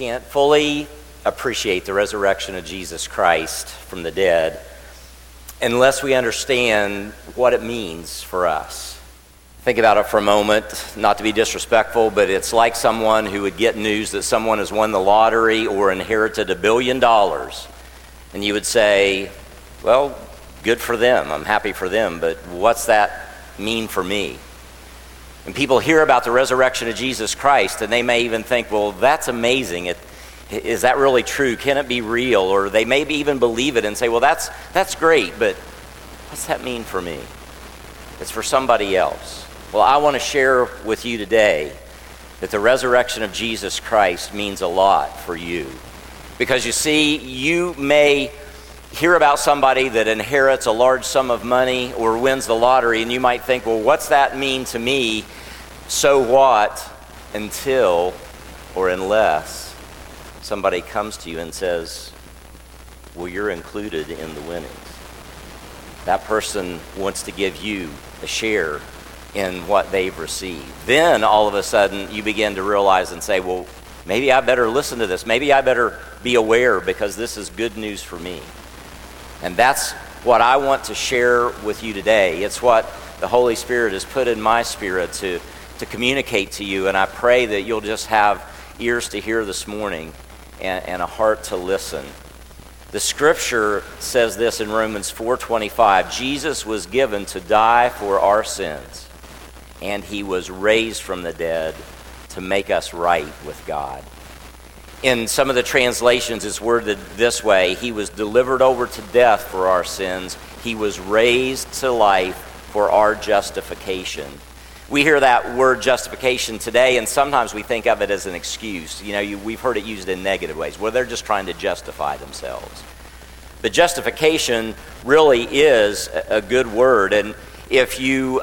can't fully appreciate the resurrection of Jesus Christ from the dead unless we understand what it means for us. Think about it for a moment, not to be disrespectful, but it's like someone who would get news that someone has won the lottery or inherited $1 billion. And you would say, well, good for them, I'm happy for them, but what's that mean for me? And people hear about the resurrection of Jesus Christ, and they may even think, well, that's amazing. Is that really true? Can it be real? Or they maybe even believe it and say, well, that's great, but what's that mean for me? It's for somebody else. Well, I want to share with you today that the resurrection of Jesus Christ means a lot for you. Because you see, you may hear about somebody that inherits a large sum of money or wins the lottery, and you might think, well, what's that mean to me? So what? Until or unless somebody comes to you and says, well, you're included in the winnings. That person wants to give you a share in what they've received. Then all of a sudden you begin to realize and say, well, maybe I better listen to this. Maybe I better be aware because this is good news for me. And that's what I want to share with you today. It's what the Holy Spirit has put in my spirit to communicate to you. And I pray that you'll just have ears to hear this morning and a heart to listen. The scripture says this in Romans 4:25, Jesus was given to die for our sins, and he was raised from the dead to make us right with God. In some of the translations, it's worded this way: he was delivered over to death for our sins. He was raised to life for our justification. We hear that word justification today, and sometimes we think of it as an excuse. We've heard it used in negative ways, where they're just trying to justify themselves. But justification really is a good word, and if you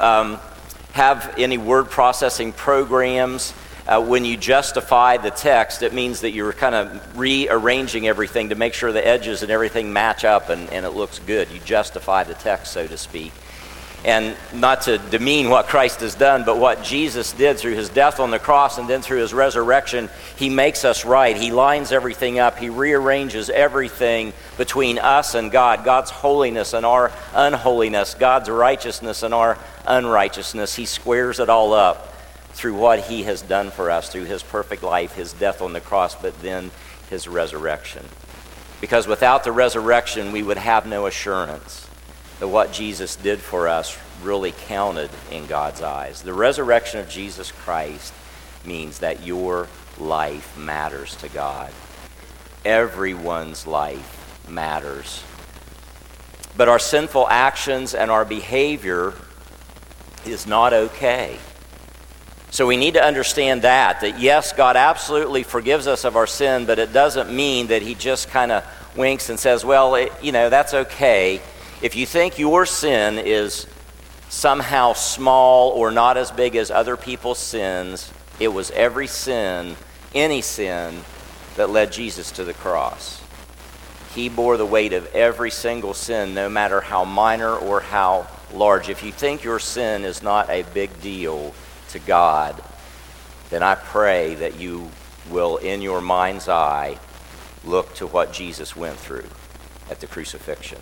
have any word processing programs, when you justify the text, it means that you're kind of rearranging everything to make sure the edges and everything match up and it looks good. You justify the text, so to speak. And not to demean what Christ has done, but what Jesus did through his death on the cross and then through his resurrection, he makes us right. He lines everything up. He rearranges everything between us and God, God's holiness and our unholiness, God's righteousness and our unrighteousness. He squares it all up through what he has done for us, through his perfect life, his death on the cross, but then his resurrection. Because without the resurrection, we would have no assurance that what Jesus did for us really counted in God's eyes. The resurrection of Jesus Christ means that your life matters to God. Everyone's life matters. But our sinful actions and our behavior is not okay. So we need to understand that yes, God absolutely forgives us of our sin, but it doesn't mean that he just kind of winks and says, well, that's okay. If you think your sin is somehow small or not as big as other people's sins, it was every sin, any sin, that led Jesus to the cross. He bore the weight of every single sin, no matter how minor or how large. If you think your sin is not a big deal to God, then I pray that you will, in your mind's eye, look to what Jesus went through at the crucifixion.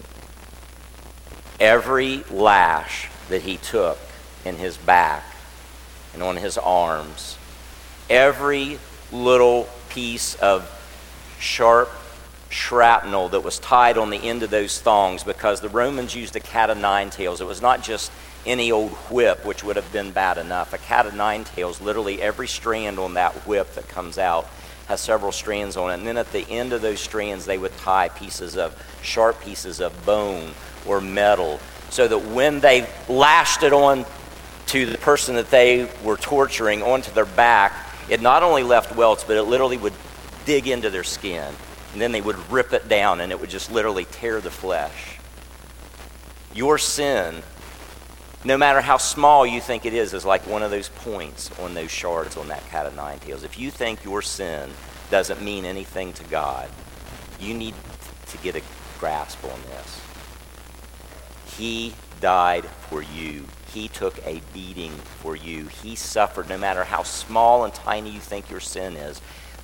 Every lash that he took in his back and on his arms, every little piece of sharp shrapnel that was tied on the end of those thongs, because the Romans used a cat of nine tails. It was not just any old whip, which would have been bad enough. A cat of nine tails, literally every strand on that whip that comes out has several strands on it. And then at the end of those strands, they would tie sharp pieces of bone or metal, so that when they lashed it on to the person that they were torturing onto their back, it not only left welts, but it literally would dig into their skin. And then they would rip it down, and it would just literally tear the flesh. Your sin, no matter how small you think it is like one of those points on those shards on that cat of nine tails. If you think your sin doesn't mean anything to God, you need to get a grasp on this. He died for you. He took a beating for you. He suffered, no matter how small and tiny you think your sin is.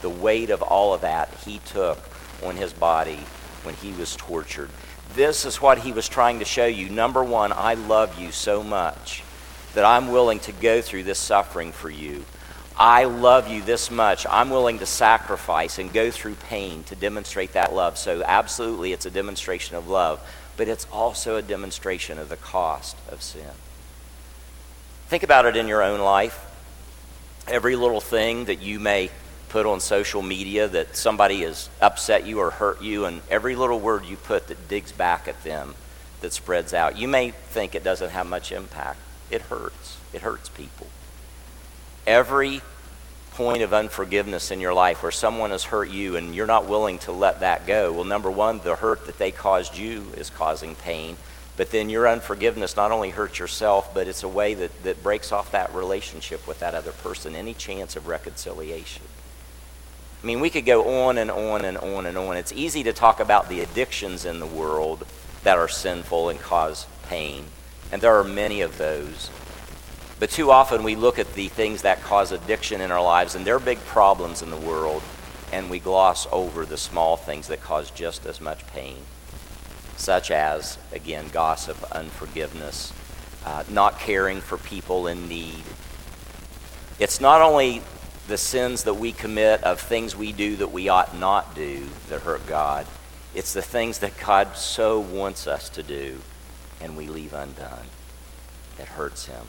the weight of all of that he took on his body when he was tortured. This is what he was trying to show you. Number one, I love you so much that I'm willing to go through this suffering for you. I love you this much. I'm willing to sacrifice and go through pain to demonstrate that love. So absolutely, it's a demonstration of love, but it's also a demonstration of the cost of sin. Think about it in your own life. Every little thing that you may put on social media that somebody has upset you or hurt you, and every little word you put that digs back at them, that spreads out. You may think it doesn't have much impact. It hurts. It hurts people. Every point of unforgiveness in your life where someone has hurt you and you're not willing to let that go, well, number one, the hurt that they caused you is causing pain, but then your unforgiveness not only hurts yourself, but it's a way that breaks off that relationship with that other person, any chance of reconciliation. I mean, we could go on and on and on and on. It's easy to talk about the addictions in the world that are sinful and cause pain, and there are many of those. But too often we look at the things that cause addiction in our lives, and they're big problems in the world, and we gloss over the small things that cause just as much pain, such as, again, gossip, unforgiveness, not caring for people in need. It's not only the sins that we commit of things we do that we ought not do that hurt God. It's the things that God so wants us to do and we leave undone. It hurts him.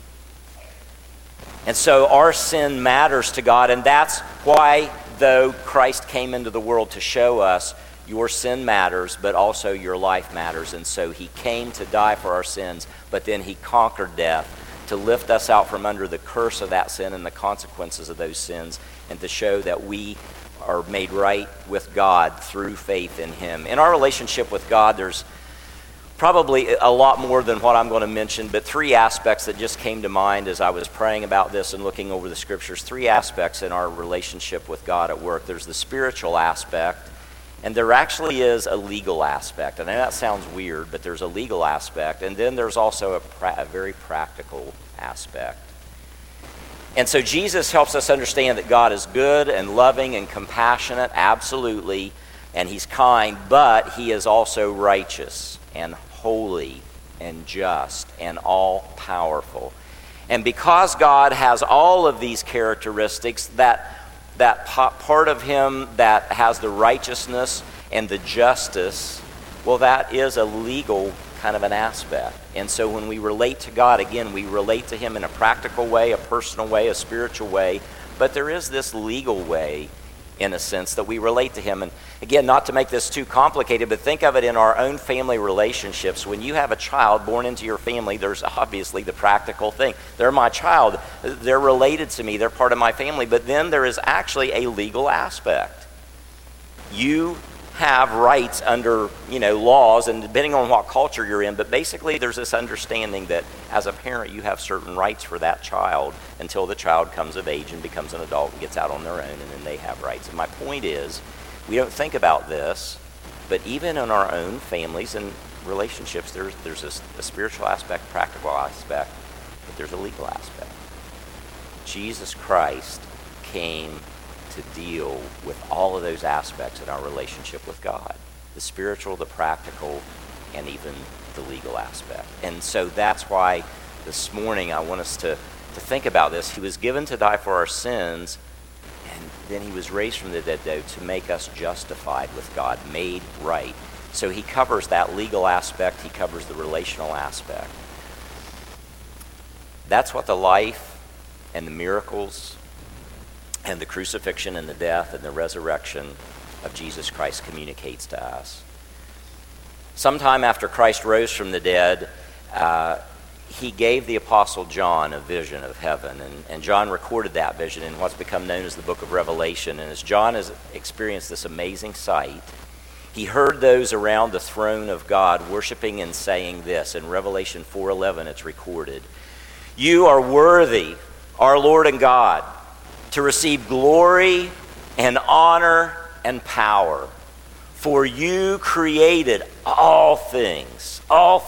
And so our sin matters to God, and that's why, though Christ came into the world to show us your sin matters, but also your life matters. And so he came to die for our sins, but then he conquered death to lift us out from under the curse of that sin and the consequences of those sins, and to show that we are made right with God through faith in him. In our relationship with God, there's probably a lot more than what I'm going to mention, but three aspects that just came to mind as I was praying about this and looking over the scriptures. Three aspects in our relationship with God at work. There's the spiritual aspect, and there actually is a legal aspect. And I know that sounds weird, but there's a legal aspect, and then there's also a very practical aspect. And so Jesus helps us understand that God is good and loving and compassionate, absolutely, and he's kind, but he is also righteous and holy and just and all-powerful. And because God has all of these characteristics, that part of him that has the righteousness and the justice, well, that is a legal kind of an aspect. And so when we relate to God, again, we relate to him in a practical way, a personal way, a spiritual way, but there is this legal way, in a sense, that we relate to him. And again, not to make this too complicated, but think of it in our own family relationships. When you have a child born into your family, there's obviously the practical thing. They're my child. They're related to me. They're part of my family. But then there is actually a legal aspect. You have rights under, laws, and depending on what culture you're in, but basically there's this understanding that as a parent you have certain rights for that child until the child comes of age and becomes an adult and gets out on their own, and then they have rights. And my point is, we don't think about this, but even in our own families and relationships, there's a spiritual aspect, practical aspect, but there's a legal aspect. Jesus Christ came to deal with all of those aspects in our relationship with God, the spiritual, the practical, and even the legal aspect. And so that's why this morning I want us to think about this. He was given to die for our sins, and then he was raised from the dead to make us justified with God, made right. So he covers that legal aspect, he covers the relational aspect. That's what the life and the miracles and the crucifixion and the death and the resurrection of Jesus Christ communicates to us. Sometime after Christ rose from the dead, he gave the Apostle John a vision of heaven, and John recorded that vision in what's become known as the book of Revelation. And as John has experienced this amazing sight, he heard those around the throne of God worshiping and saying this. In Revelation 4:11 it's recorded, "You are worthy, our Lord and God, to receive glory and honor and power. For you created all things,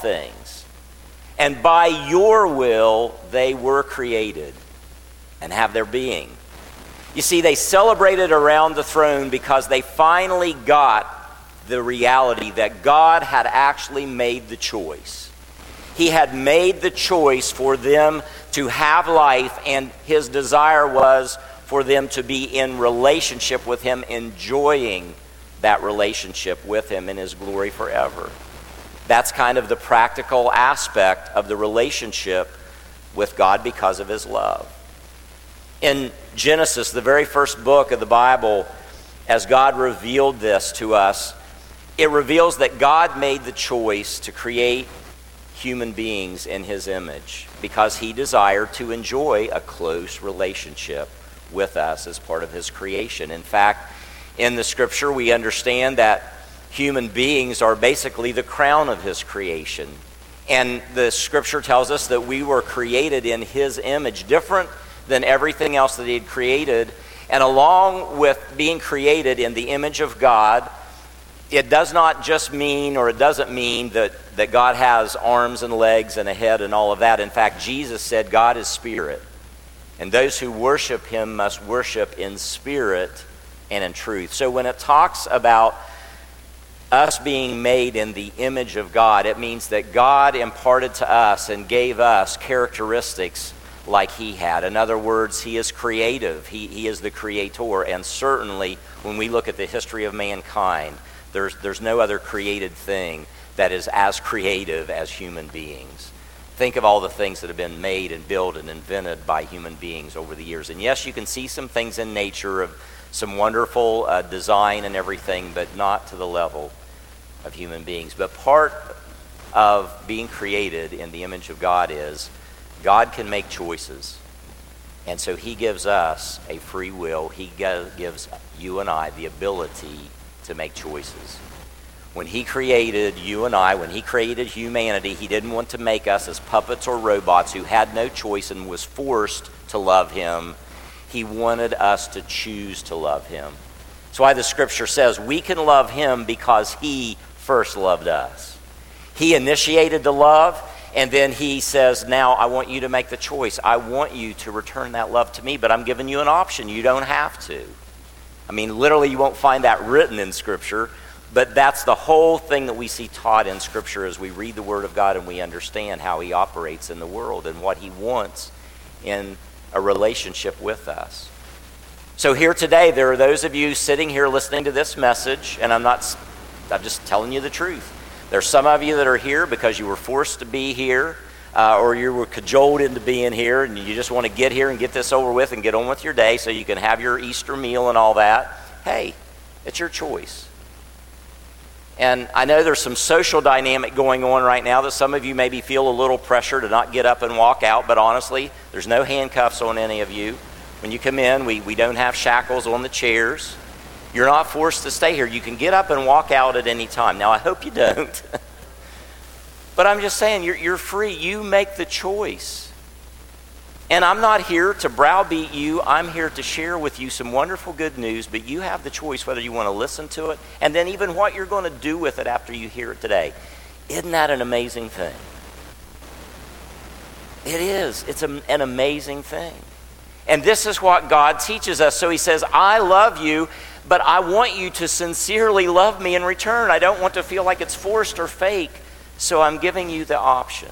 and by your will they were created and have their being. You see, they celebrated around the throne because they finally got the reality that God had actually made the choice. He had made the choice for them to have life, and his desire was for them to be in relationship with him, enjoying that relationship with him in his glory forever. That's kind of the practical aspect of the relationship with God because of his love. In Genesis, the very first book of the Bible, as God revealed this to us, it reveals that God made the choice to create human beings in his image because he desired to enjoy a close relationship with us as part of his creation. In fact, in the scripture, we understand that human beings are basically the crown of his creation. And the scripture tells us that we were created in his image, different than everything else that he had created. And along with being created in the image of God, it does not just mean, or it doesn't mean that God has arms and legs and a head and all of that. In fact, Jesus said God is spirit. And those who worship him must worship in spirit and in truth. So when it talks about us being made in the image of God, it means that God imparted to us and gave us characteristics like he had. In other words, he is creative. He is the creator. And certainly when we look at the history of mankind, there's no other created thing that is as creative as human beings. Think of all the things that have been made and built and invented by human beings over the years. And yes, you can see some things in nature of some wonderful design and everything, but not to the level of human beings. But part of being created in the image of God is God can make choices. And so he gives us a free will. He gives you and I the ability to make choices. When he created you and I, when he created humanity, he didn't want to make us as puppets or robots who had no choice and was forced to love him. He wanted us to choose to love him. That's why the scripture says we can love him because he first loved us. He initiated the love, and then he says, now I want you to make the choice. I want you to return that love to me, but I'm giving you an option. You don't have to. I mean, literally, you won't find that written in Scripture, but that's the whole thing that we see taught in Scripture as we read the Word of God and we understand how he operates in the world and what he wants in a relationship with us. So here today, there are those of you sitting here listening to this message, and I'm just telling you the truth. There's some of you that are here because you were forced to be here, or you were cajoled into being here, and you just want to get here and get this over with and get on with your day so you can have your Easter meal and all that. Hey, it's your choice. And I know there's some social dynamic going on right now that some of you maybe feel a little pressure to not get up and walk out, but honestly, there's no handcuffs on any of you. When you come in, we don't have shackles on the chairs. You're not forced to stay here. You can get up and walk out at any time. Now, I hope you don't. But I'm just saying, you're free. You make the choice. And I'm not here to browbeat you. I'm here to share with you some wonderful good news, but you have the choice whether you want to listen to it and then even what you're going to do with it after you hear it today. Isn't that an amazing thing? It is. It's an amazing thing. And this is what God teaches us. So he says, I love you, but I want you to sincerely love me in return. I don't want to feel like it's forced or fake. So I'm giving you the option.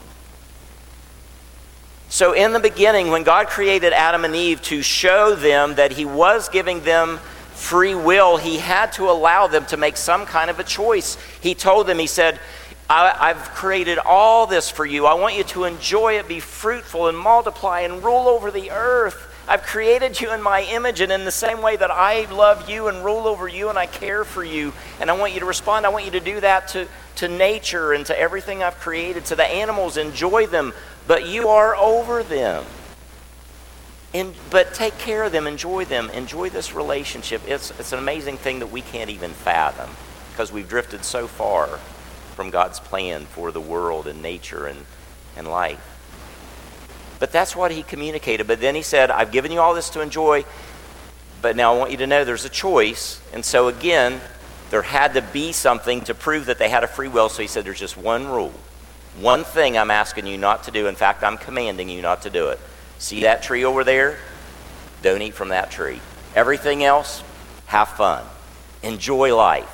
So in the beginning, when God created Adam and Eve to show them that he was giving them free will, he had to allow them to make some kind of a choice. He told them, he said, I've created all this for you. I want you to enjoy it, be fruitful and multiply and rule over the earth. I've created you in my image, and in the same way that I love you and rule over you and I care for you, and I want you to respond, I want you to do that to nature and to everything I've created, to the animals, enjoy them, but you are over them. But take care of them, enjoy this relationship. It's an amazing thing that we can't even fathom because we've drifted so far from God's plan for the world and nature and life. But that's what he communicated. But then he said, I've given you all this to enjoy, but now I want you to know there's a choice. And so again, there had to be something to prove that they had a free will. So he said, there's just one rule. One thing I'm asking you not to do. In fact, I'm commanding you not to do it. See that tree over there? Don't eat from that tree. Everything else, have fun. Enjoy life.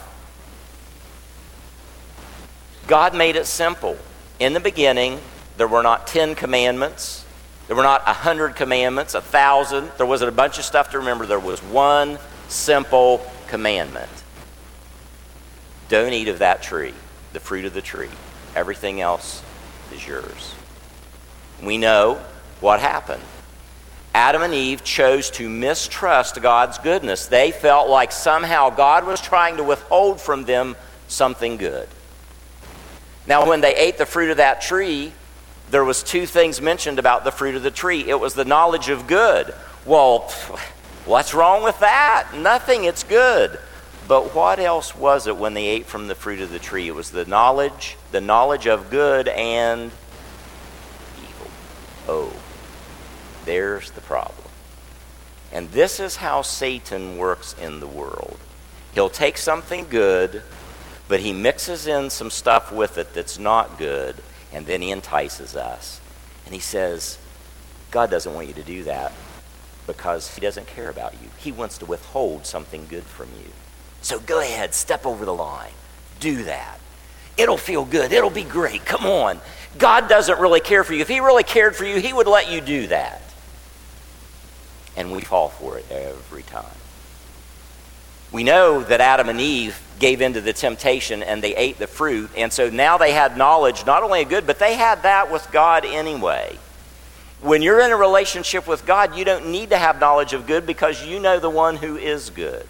God made it simple. In the beginning, there were not 10 commandments. There were not 100 commandments, 1,000. There wasn't a bunch of stuff to remember. There was one simple commandment. Don't eat of that tree, the fruit of the tree. Everything else is yours. We know what happened. Adam and Eve chose to mistrust God's goodness. They felt like somehow God was trying to withhold from them something good. Now, when they ate the fruit of that tree, there was two things mentioned about the fruit of the tree. It was the knowledge of good. Well, what's wrong with that? Nothing, it's good. But what else was it when they ate from the fruit of the tree? It was the knowledge of good and evil. Oh, there's the problem. And this is how Satan works in the world. He'll take something good, but he mixes in some stuff with it that's not good, and then he entices us. And he says, God doesn't want you to do that because he doesn't care about you. He wants to withhold something good from you. So go ahead, step over the line. Do that. It'll feel good. It'll be great. Come on. God doesn't really care for you. If he really cared for you, he would let you do that. And we fall for it every time. We know that Adam and Eve gave into the temptation and they ate the fruit. And so now they had knowledge, not only of good, but they had that with God anyway. When you're in a relationship with God, you don't need to have knowledge of good because you know the one who is good.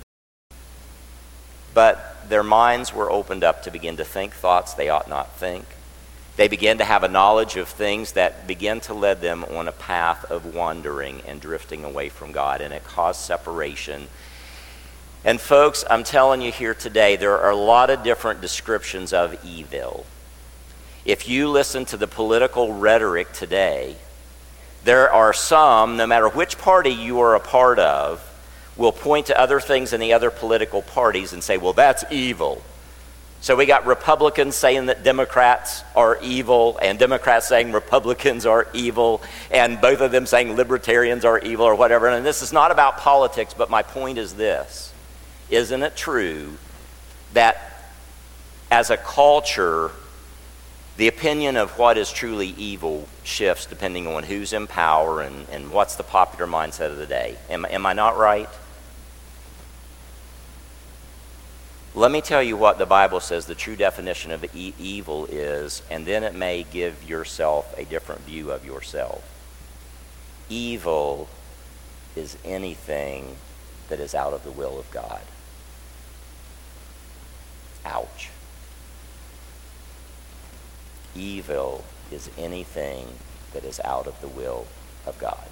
But their minds were opened up to begin to think thoughts they ought not think. They began to have a knowledge of things that began to lead them on a path of wandering and drifting away from God, and it caused separation. And folks, I'm telling you here today, there are a lot of different descriptions of evil. If you listen to the political rhetoric today, there are some, no matter which party you are a part of, will point to other things in the other political parties and say, well, that's evil. So we got Republicans saying that Democrats are evil, and Democrats saying Republicans are evil, and both of them saying libertarians are evil or whatever. And this is not about politics, but my point is this. Isn't it true that as a culture, the opinion of what is truly evil shifts depending on who's in power and what's the popular mindset of the day? Am I not right? Let me tell you what the Bible says the true definition of evil is, and then it may give yourself a different view of yourself. Evil is anything that is out of the will of God. Ouch. Evil is anything that is out of the will of God.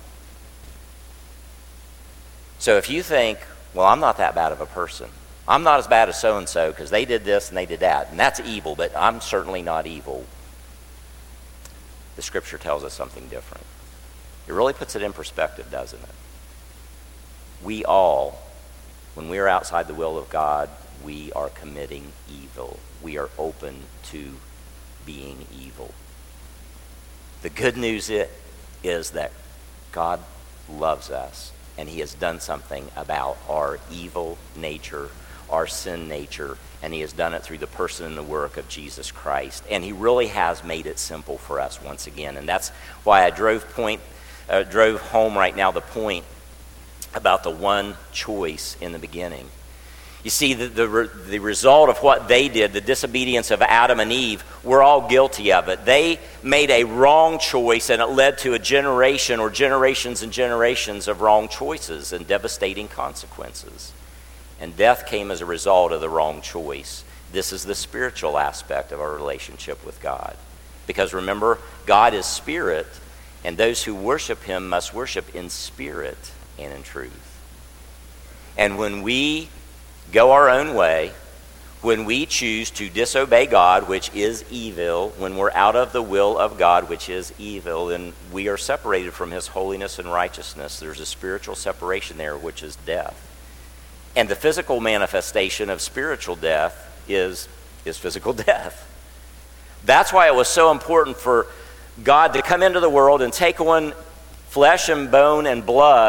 So if you think, well, I'm not that bad of a person. I'm not as bad as so-and-so because they did this and they did that, and that's evil, but I'm certainly not evil. The Scripture tells us something different. It really puts it in perspective, doesn't it? We all, when we are outside the will of God, we are committing evil. We are open to being evil. The good news is that God loves us, and he has done something about our evil nature, our sin nature, and he has done it through the person and the work of Jesus Christ. And he really has made it simple for us once again. And that's why I drove home right now the point about the one choice in the beginning. You see, the result of what they did, the disobedience of Adam and Eve, we're all guilty of it. They made a wrong choice, and it led to a generation or generations and generations of wrong choices and devastating consequences. And death came as a result of the wrong choice. This is the spiritual aspect of our relationship with God. Because remember, God is spirit, and those who worship him must worship in spirit and in truth. And when we go our own way, when we choose to disobey God, which is evil, when we're out of the will of God, which is evil, then we are separated from his holiness and righteousness. There's a spiritual separation there, which is death. And the physical manifestation of spiritual death is physical death. That's why it was so important for God to come into the world and take on flesh and bone and blood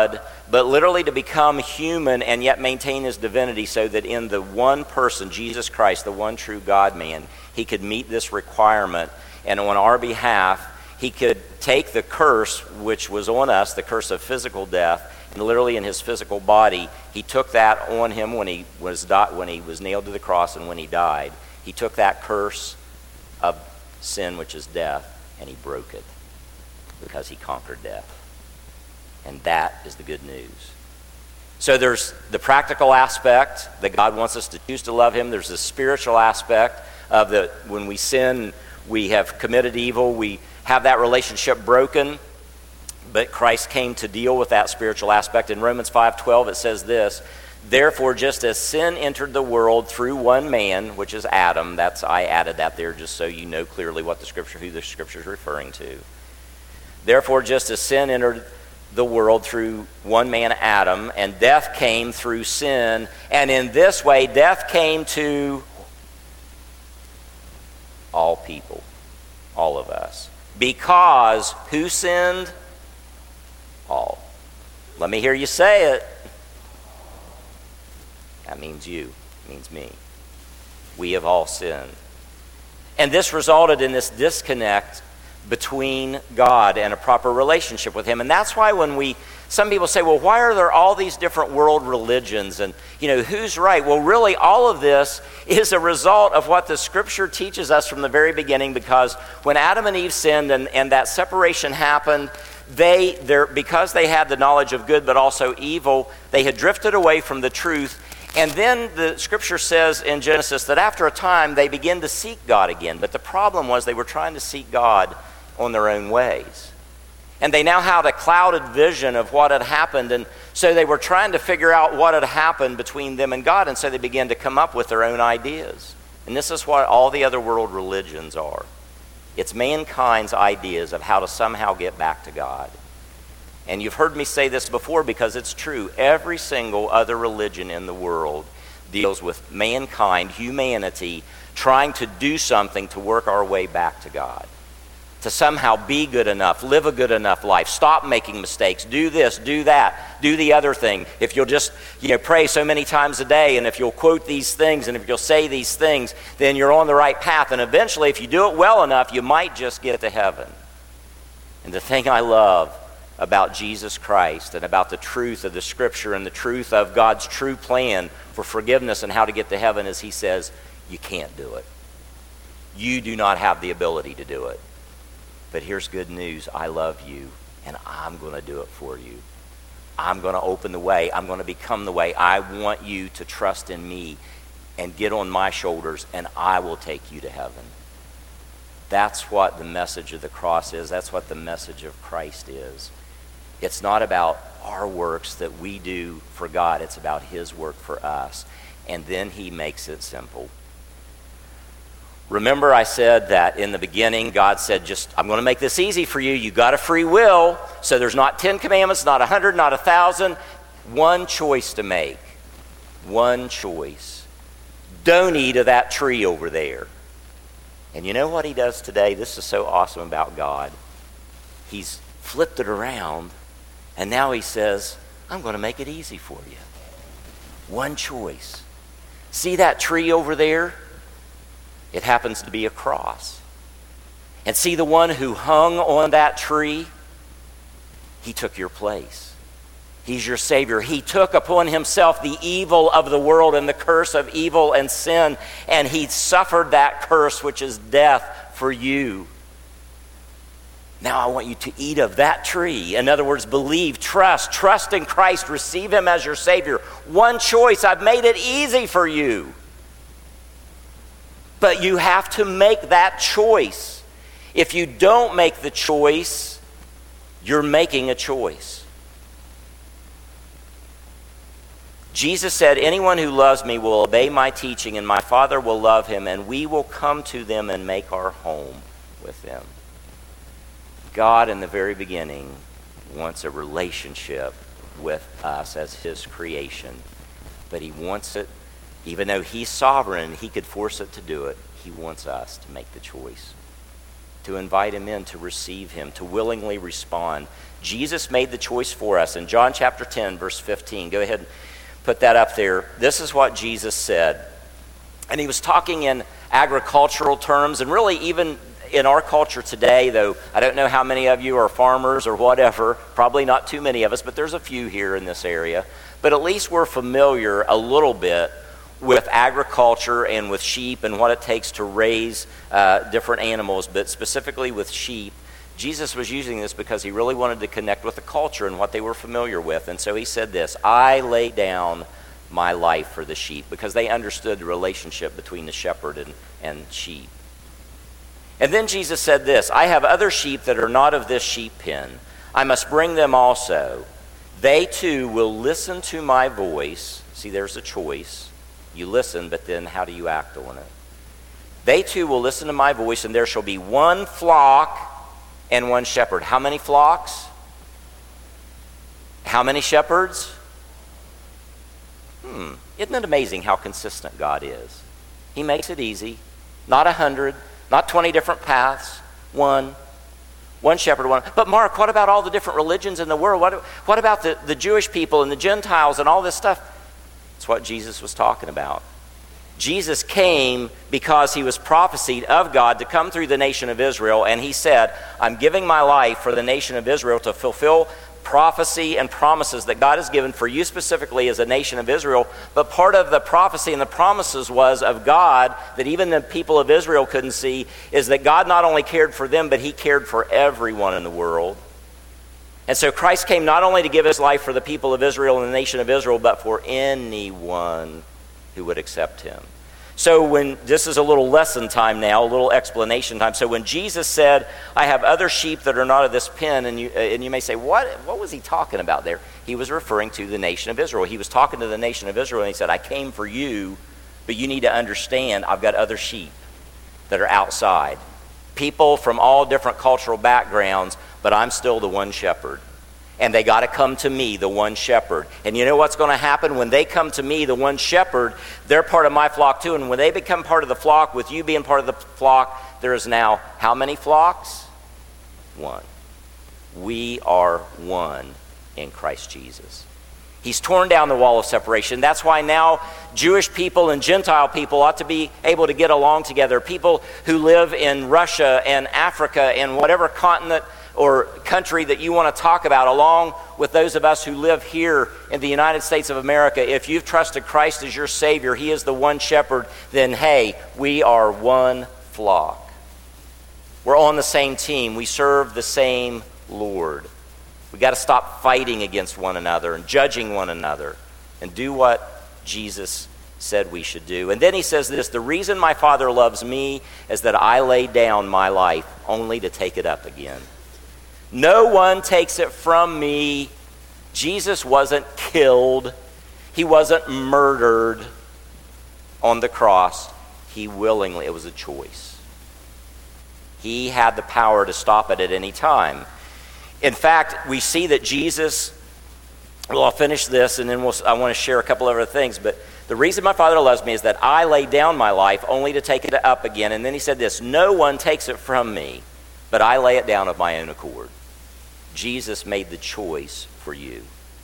but literally to become human and yet maintain his divinity, so that in the one person, Jesus Christ, the one true God-man, he could meet this requirement, and on our behalf, he could take the curse which was on us, the curse of physical death, and literally in his physical body, he took that on him when he was nailed to the cross and when he died. He took that curse of sin, which is death, and he broke it because he conquered death. And that is the good news. So there's the practical aspect that God wants us to choose to love him. There's the spiritual aspect of when we sin, we have committed evil, we have that relationship broken, but Christ came to deal with that spiritual aspect. In Romans 5:12 it says this, therefore just as sin entered the world through one man, which is Adam, I added that there just so you know clearly who the scripture is referring to. Therefore just as sin entered the world through one man, Adam, and death came through sin, and in this way death came to all people, all of us. Because who sinned? All. Let me hear you say it. That means you, it means me. We have all sinned. And this resulted in this disconnect between God and a proper relationship with him. And that's why some people say, well, why are there all these different world religions? And, who's right? Well, really, all of this is a result of what the scripture teaches us from the very beginning, because when Adam and Eve sinned and that separation happened, because they had the knowledge of good but also evil, they had drifted away from the truth. And then the scripture says in Genesis that after a time they began to seek God again. But the problem was they were trying to seek God on their own ways. And they now had a clouded vision of what had happened, and so they were trying to figure out what had happened between them and God, and so they began to come up with their own ideas. And this is what all the other world religions are. It's mankind's ideas of how to somehow get back to God. And you've heard me say this before because it's true. Every single other religion in the world deals with mankind, humanity, trying to do something to work our way back to God. To somehow be good enough, live a good enough life, stop making mistakes, do this, do that, do the other thing. If you'll just pray so many times a day, and if you'll quote these things, and if you'll say these things, then you're on the right path. And eventually, if you do it well enough, you might just get to heaven. And the thing I love about Jesus Christ and about the truth of the scripture and the truth of God's true plan for forgiveness and how to get to heaven is he says, you can't do it. You do not have the ability to do it. But here's good news. I love you, and I'm going to do it for you. I'm going to open the way. I'm going to become the way. I want you to trust in me and get on my shoulders, and I will take you to heaven. That's what the message of the cross is. That's what the message of Christ is. It's not about our works that we do for God. It's about his work for us. And then he makes it simple. Remember I said that in the beginning, God said, I'm going to make this easy for you. You got a free will, so there's not 10 commandments, not 100, not 1,000. One choice to make. One choice. Don't eat of that tree over there. And you know what he does today? This is so awesome about God. He's flipped it around, and now he says, I'm going to make it easy for you. One choice. See that tree over there? It happens to be a cross. And see the one who hung on that tree? He took your place. He's your Savior. He took upon himself the evil of the world and the curse of evil and sin, and he suffered that curse, which is death, for you. Now I want you to eat of that tree. In other words, believe, trust in Christ, receive him as your Savior. One choice. I've made it easy for you. But you have to make that choice. If you don't make the choice, you're making a choice. Jesus said, anyone who loves me will obey my teaching, and my Father will love him, and we will come to them and make our home with them. God, in the very beginning, wants a relationship with us as his creation. But he wants it. Even though he's sovereign, he could force it to do it. He wants us to make the choice. to invite him in, to receive him, to willingly respond. Jesus made the choice for us. In John chapter 10, verse 15, go ahead and put that up there. This is what Jesus said. And he was talking in agricultural terms, and really even in our culture today, though I don't know how many of you are farmers or whatever, probably not too many of us, but there's a few here in this area. But at least we're familiar a little bit with agriculture and with sheep and what it takes to raise different animals, but specifically with sheep. Jesus was using this because he really wanted to connect with the culture and what they were familiar with. And so he said this, I lay down my life for the sheep, because they understood the relationship between the shepherd and sheep. And then Jesus said this, I have other sheep that are not of this sheep pen. I must bring them also. They too will listen to my voice. See, there's a choice. You listen, but then how do you act on it? They too will listen to my voice, and there shall be one flock and one shepherd. How many flocks? How many shepherds? Isn't it amazing how consistent God is? He makes it easy. Not 100, not 20 different paths. One shepherd, one. But Mark, what about all the different religions in the world? What about the Jewish people and the Gentiles and all this stuff? That's what Jesus was talking about. Jesus came because he was prophesied of God to come through the nation of Israel, and he said, I'm giving my life for the nation of Israel to fulfill prophecy and promises that God has given for you specifically as a nation of Israel. But part of the prophecy and the promises was of God that even the people of Israel couldn't see, is that God not only cared for them, but he cared for everyone in the world. And so Christ came not only to give his life for the people of Israel and the nation of Israel, but for anyone who would accept him. So when, this is a little lesson time now, a little explanation time. So when Jesus said, I have other sheep that are not of this pen, and you may say, what was he talking about there? He was referring to the nation of Israel. He was talking to the nation of Israel, and he said, I came for you, but you need to understand I've got other sheep that are outside. People from all different cultural backgrounds, but I'm still the one shepherd. And they got to come to me, the one shepherd. And you know what's going to happen? When they come to me, the one shepherd, they're part of my flock too. And when they become part of the flock, with you being part of the flock, there is now how many flocks? One. We are one in Christ Jesus. He's torn down the wall of separation. That's why now Jewish people and Gentile people ought to be able to get along together. People who live in Russia and Africa and whatever continent or country that you want to talk about, along with those of us who live here in the United States of America. If you've trusted Christ as your Savior, he is the one shepherd, then hey, we are one flock. We're on the same team. We serve the same Lord. We got to stop fighting against one another and judging one another and do what Jesus said we should do. And then he says this, the reason my Father loves me is that I lay down my life only to take it up again. No one takes it from me. Jesus wasn't killed. He wasn't murdered on the cross. He willingly, it was a choice. He had the power to stop it at any time. In fact, we see that Jesus, well, I'll finish this and then I want to share a couple other things, but the reason my Father loves me is that I lay down my life only to take it up again. And then he said this, no one takes it from me, but I lay it down of my own accord. Jesus made the choice for you.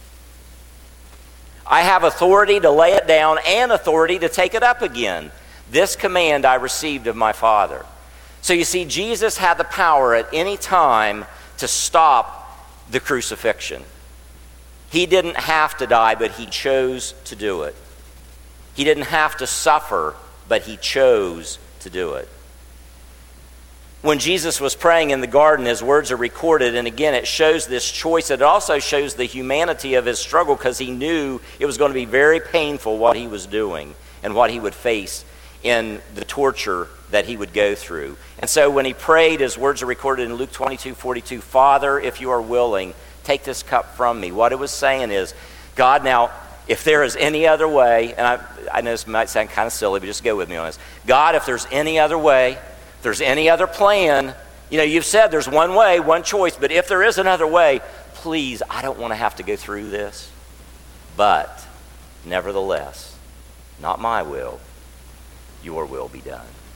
I have authority to lay it down and authority to take it up again. This command I received of my Father. So you see, Jesus had the power at any time to stop the crucifixion. He didn't have to die, but he chose to do it. He didn't have to suffer, but he chose to do it. When Jesus was praying in the garden, his words are recorded, and again, it shows this choice. It also shows the humanity of his struggle, because he knew it was going to be very painful what he was doing and what he would face in the torture that he would go through. And so when he prayed, his words are recorded in Luke 22:42, Father, if you are willing, take this cup from me. What it was saying is, God, now, if there is any other way, and I know this might sound kind of silly, but just go with me on this. God, if there's any other way, if there's any other plan, you know, you've said there's one way, one choice, but if there is another way, please, I don't want to have to go through this. But, nevertheless, not my will, your will be done.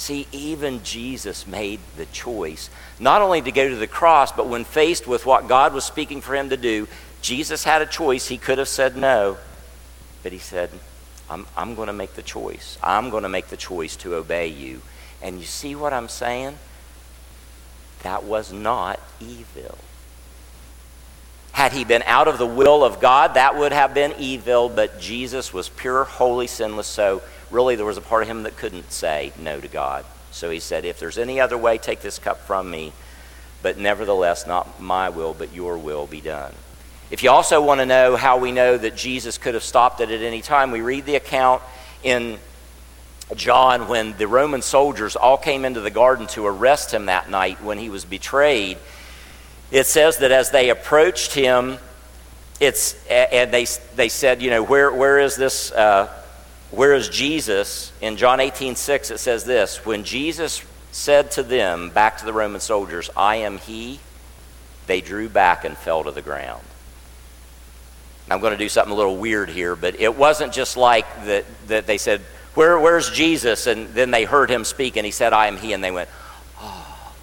See, even Jesus made the choice, not only to go to the cross, but when faced with what God was speaking for him to do, Jesus had a choice. He could have said no, but he said, I'm going to make the choice. I'm going to make the choice to obey you. And you see what I'm saying? That was not evil. Had he been out of the will of God, that would have been evil, but Jesus was pure, holy, sinless, so really there was a part of him that couldn't say no to God. So he said, if there's any other way, take this cup from me, but nevertheless, not my will, but your will be done. If you also want to know how we know that Jesus could have stopped it at any time, we read the account in John when the Roman soldiers all came into the garden to arrest him that night when he was betrayed. It says that as they approached him, and they said, you know, where is this? Where is Jesus? In John 18:6, it says this: when Jesus said to them, back to the Roman soldiers, I am he, they drew back and fell to the ground. I'm going to do something a little weird here, but it wasn't just like that they said, where's Jesus? And then they heard him speak and he said, I am he, and they went, oh.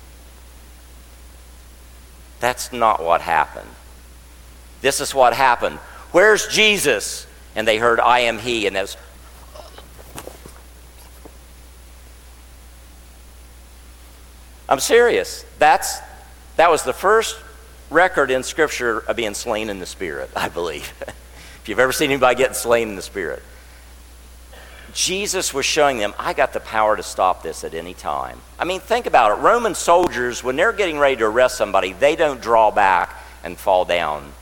That's not what happened. This is what happened. Where's Jesus? And they heard, I am he, and that was, I'm serious. That was the first record in Scripture of being slain in the Spirit, I believe. If you've ever seen anybody getting slain in the Spirit. Jesus was showing them, I got the power to stop this at any time. I mean, think about it. Roman soldiers, when they're getting ready to arrest somebody, they don't draw back and fall down.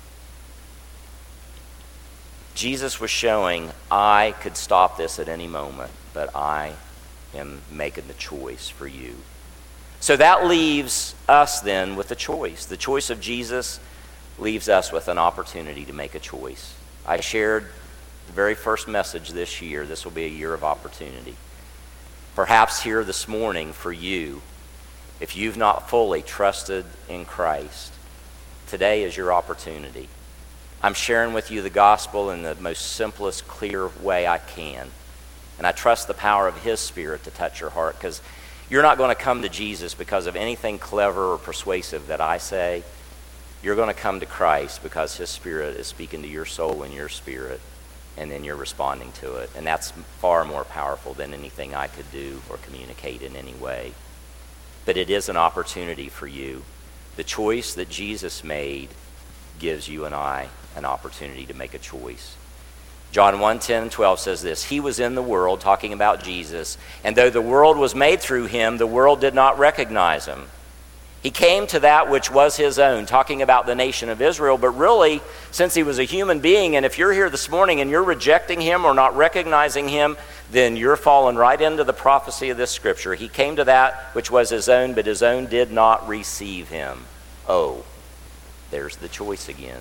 Jesus was showing, I could stop this at any moment, but I am making the choice for you. So that leaves us then with a choice. The choice of Jesus leaves us with an opportunity to make a choice. I shared the very first message this year. This will be a year of opportunity. Perhaps here this morning for you, if you've not fully trusted in Christ, today is your opportunity. I'm sharing with you the gospel in the most simplest, clear way I can. And I trust the power of His Spirit to touch your heart, because you're not going to come to Jesus because of anything clever or persuasive that I say. You're going to come to Christ because His Spirit is speaking to your soul and your spirit, and then you're responding to it. And that's far more powerful than anything I could do or communicate in any way. But it is an opportunity for you. The choice that Jesus made gives you and I an opportunity to make a choice. John 1:10-12 says this: He was in the world, talking about Jesus, and though the world was made through Him, the world did not recognize Him. He came to that which was His own, talking about the nation of Israel, but really, since He was a human being, and if you're here this morning and you're rejecting Him or not recognizing Him, then you're falling right into the prophecy of this scripture. He came to that which was His own, but His own did not receive Him. Oh, there's the choice again.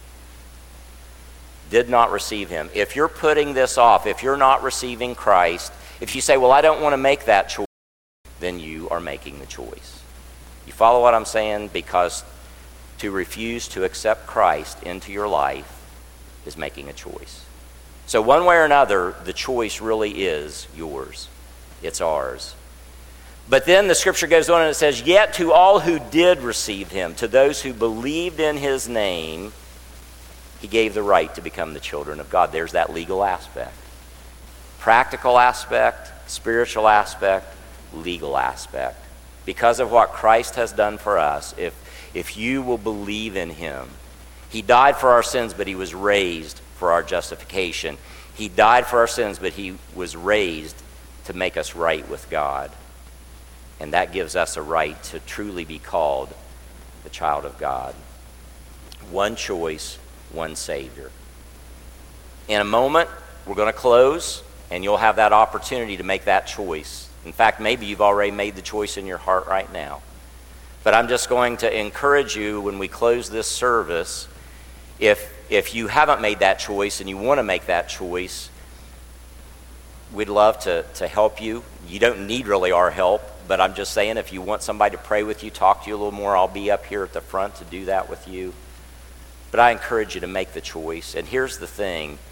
Did not receive Him. If you're putting this off, if you're not receiving Christ, if you say, well, I don't want to make that choice, then you are making the choice. You follow what I'm saying? Because to refuse to accept Christ into your life is making a choice. So one way or another, the choice really is yours. It's ours. But then the scripture goes on and it says, yet to all who did receive Him, to those who believed in His name, He gave the right to become the children of God. There's that legal aspect. Practical aspect, spiritual aspect, legal aspect. Because of what Christ has done for us, if you will believe in Him, He died for our sins, but He was raised for our justification. He died for our sins, but He was raised to make us right with God. And that gives us a right to truly be called the child of God. One choice, one Savior. In a moment, we're going to close, and you'll have that opportunity to make that choice. In fact, maybe you've already made the choice in your heart right now. But I'm just going to encourage you when we close this service, if you haven't made that choice and you want to make that choice, we'd love to help you. You don't need really our help, but I'm just saying, if you want somebody to pray with you, talk to you a little more, I'll be up here at the front to do that with you. But I encourage you to make the choice. And here's the thing.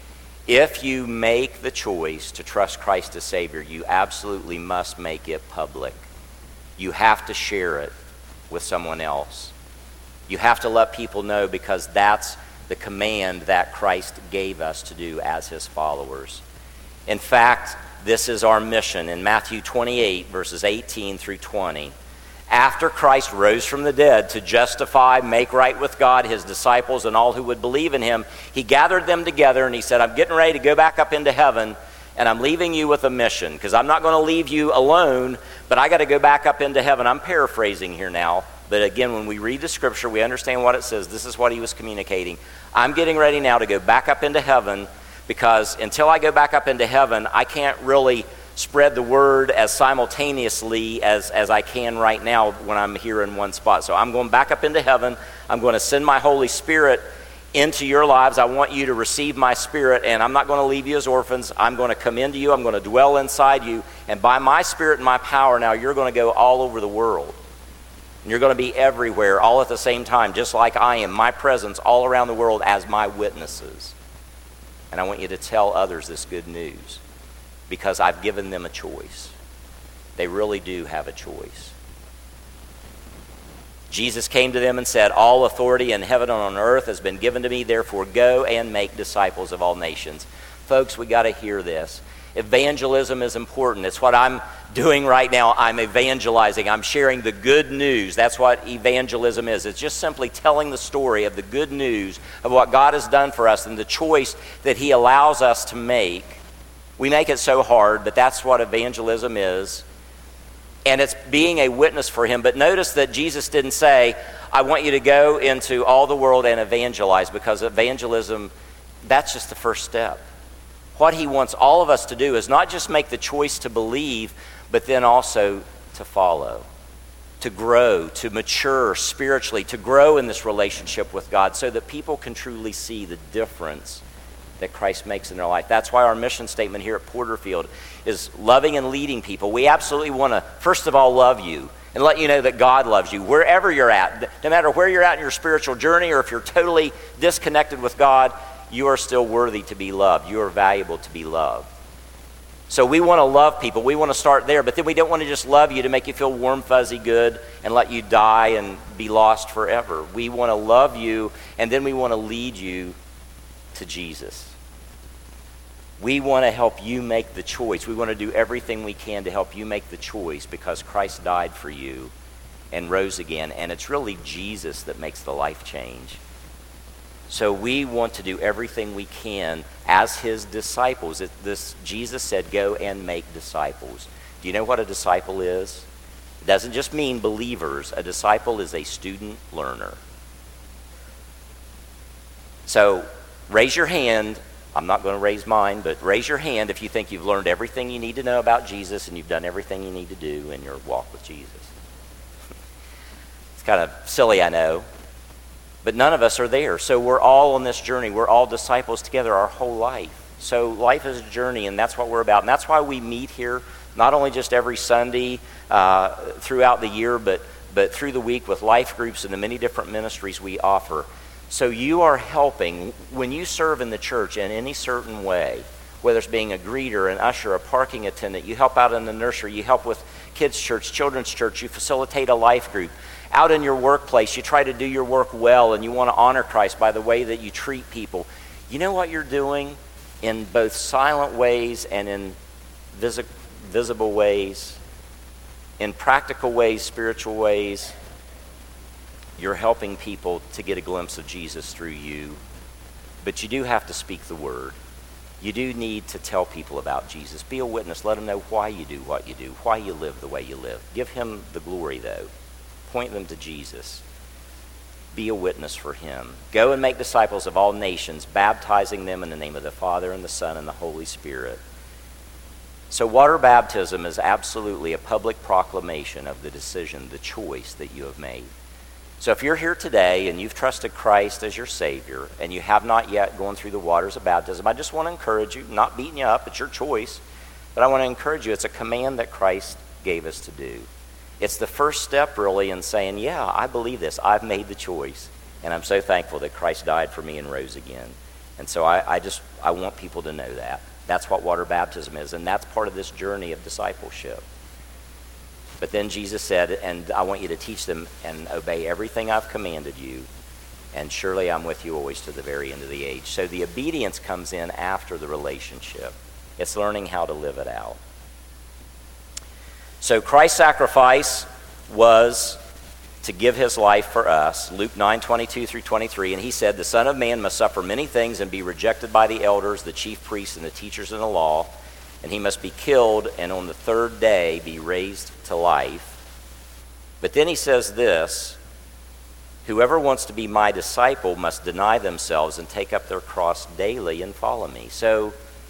If you make the choice to trust Christ as Savior, you absolutely must make it public. You have to share it with someone else. You have to let people know, because that's the command that Christ gave us to do as his followers. In fact, this is our mission in Matthew 28, verses 18 through 20. After Christ rose from the dead to justify, make right with God, his disciples and all who would believe in him, he gathered them together and he said, I'm getting ready to go back up into heaven, and I'm leaving you with a mission, because I'm not going to leave you alone, but I got to go back up into heaven. I'm paraphrasing here now, but again, when we read the scripture, we understand what it says. This is what he was communicating. I'm getting ready now to go back up into heaven, because until I go back up into heaven, I can't really spread the word as simultaneously as I can right now when I'm here in one spot. So I'm going back up into heaven. I'm going to send my Holy Spirit into your lives. I want you to receive my Spirit, and I'm not going to leave you as orphans. I'm going to come into you. I'm going to dwell inside you. And by my Spirit and my power now, you're going to go all over the world. And you're going to be everywhere all at the same time, just like I am, my presence all around the world as my witnesses. And I want you to tell others this good news, because I've given them a choice. They really do have a choice. Jesus came to them and said, all authority in heaven and on earth has been given to me, therefore go and make disciples of all nations. Folks, we got to hear this. Evangelism is important. It's what I'm doing right now. I'm evangelizing. I'm sharing the good news. That's what evangelism is. It's just simply telling the story of the good news of what God has done for us and the choice that he allows us to make. We make it so hard, but that's what evangelism is. And it's being a witness for him. But notice that Jesus didn't say, I want you to go into all the world and evangelize, because evangelism, that's just the first step. What he wants all of us to do is not just make the choice to believe, but then also to follow, to grow, to mature spiritually, to grow in this relationship with God so that people can truly see the difference that Christ makes in their life. That's why our mission statement here at Porterfield is loving and leading people. We absolutely want to, first of all, love you and let you know that God loves you wherever you're at. No matter where you're at in your spiritual journey, or if you're totally disconnected with God, you are still worthy to be loved. You are valuable to be loved. So we want to love people. We want to start there, but then we don't want to just love you to make you feel warm, fuzzy, good, and let you die and be lost forever. We want to love you, and then we want to lead you to Jesus. We want to help you make the choice. We want to do everything we can to help you make the choice, because Christ died for you and rose again, and it's really Jesus that makes the life change. So we want to do everything we can as his disciples. Jesus said, go and make disciples. Do you know what a disciple is? It doesn't just mean believers. A disciple is a student learner. So raise your hand. I'm not going to raise mine, but raise your hand if you think you've learned everything you need to know about Jesus and you've done everything you need to do in your walk with Jesus. It's kind of silly, I know, but none of us are there. So we're all on this journey. We're all disciples together our whole life. So life is a journey, and that's what we're about. And that's why we meet here, not only just every Sunday throughout the year, but through the week with life groups and the many different ministries we offer. So you are helping when you serve in the church in any certain way, whether it's being a greeter, an usher, a parking attendant, you help out in the nursery, you help with kids' church, children's church, you facilitate a life group. Out in your workplace, you try to do your work well, and you want to honor Christ by the way that you treat people. You know what you're doing in both silent ways and in visible ways, in practical ways, spiritual ways. You're helping people to get a glimpse of Jesus through you, but you do have to speak the word. You do need to tell people about Jesus. Be a witness. Let them know why you do what you do, why you live the way you live. Give him the glory, though. Point them to Jesus. Be a witness for him. Go and make disciples of all nations, baptizing them in the name of the Father and the Son and the Holy Spirit. So water baptism is absolutely a public proclamation of the decision, the choice that you have made. So if you're here today and you've trusted Christ as your Savior and you have not yet gone through the waters of baptism, I just want to encourage you, not beating you up, it's your choice, but I want to encourage you. It's a command that Christ gave us to do. It's the first step really in saying, yeah, I believe this. I've made the choice, and I'm so thankful that Christ died for me and rose again. And so I want people to know that. That's what water baptism is, and that's part of this journey of discipleship. But then Jesus said, and I want you to teach them and obey everything I've commanded you, and surely I'm with you always to the very end of the age. So the obedience comes in after the relationship. It's learning how to live it out. So Christ's sacrifice was to give his life for us. Luke 9:22 through 23, and he said, the Son of Man must suffer many things and be rejected by the elders, the chief priests, and the teachers of the law, and he must be killed and on the third day be raised to life. But then he says this, whoever wants to be my disciple must deny themselves and take up their cross daily and follow me. So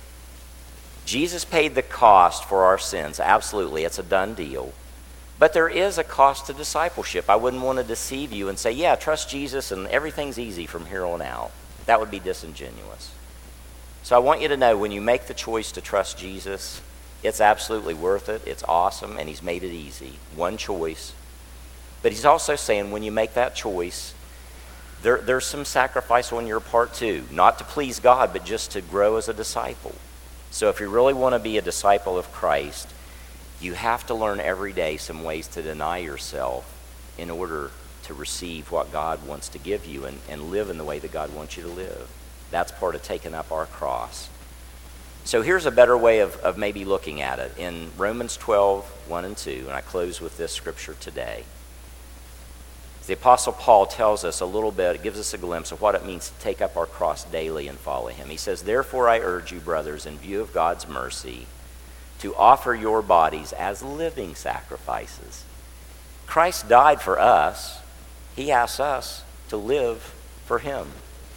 Jesus paid the cost for our sins. Absolutely, it's a done deal. But there is a cost to discipleship. I wouldn't want to deceive you and say, yeah, trust Jesus and everything's easy from here on out. That would be disingenuous. So I want you to know when you make the choice to trust Jesus, it's absolutely worth it. It's awesome, and he's made it easy. One choice. But he's also saying when you make that choice, there's some sacrifice on your part too. Not to please God, but just to grow as a disciple. So if you really want to be a disciple of Christ, you have to learn every day some ways to deny yourself in order to receive what God wants to give you and live in the way that God wants you to live. That's part of taking up our cross. So here's a better way of maybe looking at it. In Romans 12:1 and 2, and I close with this scripture today. The Apostle Paul tells us a little bit, gives us a glimpse of what it means to take up our cross daily and follow him. He says, therefore I urge you, brothers, in view of God's mercy, to offer your bodies as living sacrifices. Christ died for us. He asks us to live for him.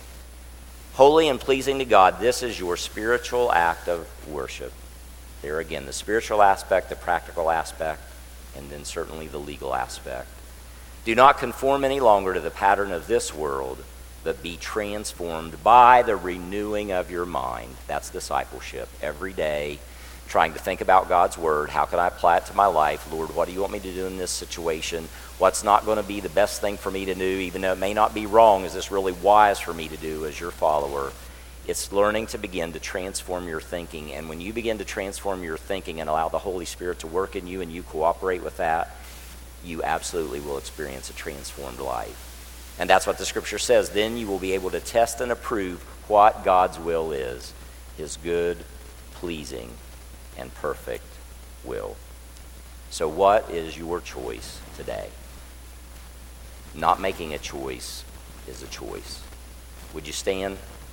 Holy and pleasing to God, this is your spiritual act of worship. There again, the spiritual aspect, the practical aspect, and then certainly the legal aspect. Do not conform any longer to the pattern of this world, but be transformed by the renewing of your mind. That's discipleship. Every day, trying to think about God's word. How can I apply it to my life? Lord, what do you want me to do in this situation? What's not going to be the best thing for me to do, even though it may not be wrong? Is this really wise for me to do as your follower? It's learning to begin to transform your thinking. And when you begin to transform your thinking and allow the Holy Spirit to work in you and you cooperate with that, you absolutely will experience a transformed life. And that's what the scripture says. Then you will be able to test and approve what God's will is, his good, pleasing, and perfect will. So what is your choice today? Not making a choice is a choice. Would you stand?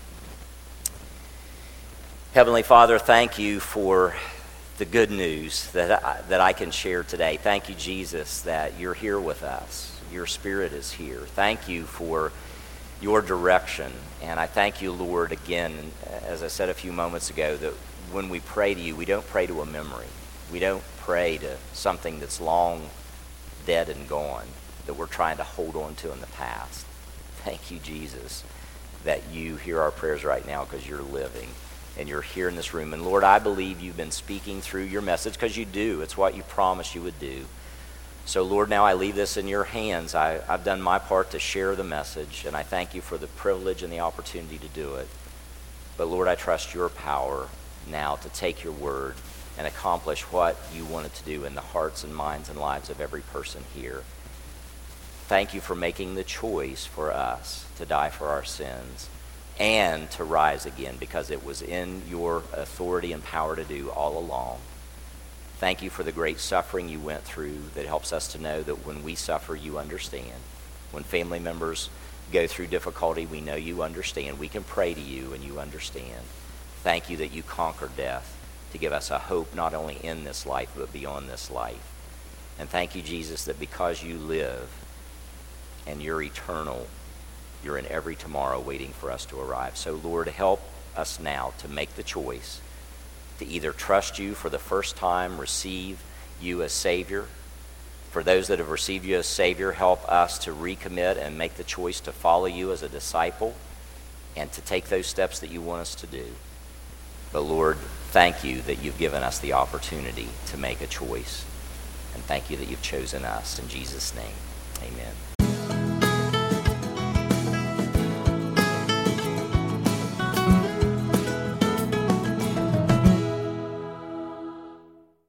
Heavenly Father, thank you for the good news that I can share today. Thank you, Jesus, that you're here with us. Your Spirit is here. Thank you for your direction. And I thank you, Lord, again, as I said a few moments ago, that when we pray to you, we don't pray to a memory. We don't pray to something that's long dead and gone, that we're trying to hold on to in the past. Thank you, Jesus, that you hear our prayers right now because you're living and you're here in this room. And Lord, I believe you've been speaking through your message because you do. It's what you promised you would do. So Lord, now I leave this in your hands. I've done my part to share the message, and I thank you for the privilege and the opportunity to do it. But Lord, I trust your power now to take your word and accomplish what you want it to do in the hearts and minds and lives of every person here. Thank you for making the choice for us to die for our sins and to rise again, because it was in your authority and power to do all along. Thank you for the great suffering you went through that helps us to know that when we suffer, you understand. When family members go through difficulty, we know you understand. We can pray to you and you understand. Thank you that you conquered death to give us a hope not only in this life but beyond this life. And thank you, Jesus, that because you live and you're eternal, you're in every tomorrow waiting for us to arrive. So Lord, help us now to make the choice to either trust you for the first time, receive you as Savior. For those that have received you as Savior, help us to recommit and make the choice to follow you as a disciple and to take those steps that you want us to do. But Lord, thank you that you've given us the opportunity to make a choice. And thank you that you've chosen us. In Jesus' name, amen.